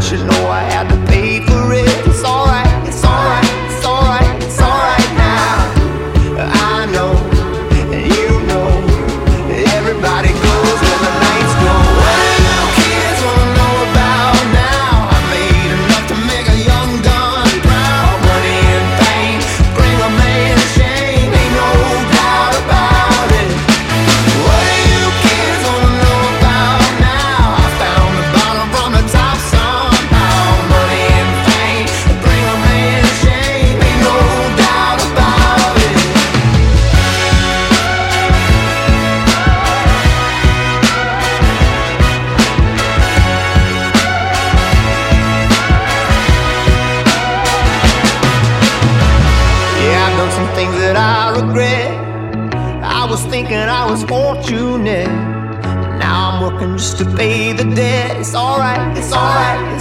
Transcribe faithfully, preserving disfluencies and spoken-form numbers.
but you know I had to pay for it. It's alright, it's alright, it's alright, it's alright now. I know, and you know, everybody goes when the lights go. What do you kids wanna know about now? I made enough to make a young gun proud. Money and fame bring a man shame, ain't no doubt about it. What do you kids wanna know about now? I found the bottom from the top somehow. Money and fame bring a man shame, ain't no doubt about it. Yeah, I've done some things that I regret. I was thinking I was fortunate. Now I'm working just to pay the debt. It's alright, it's alright, it's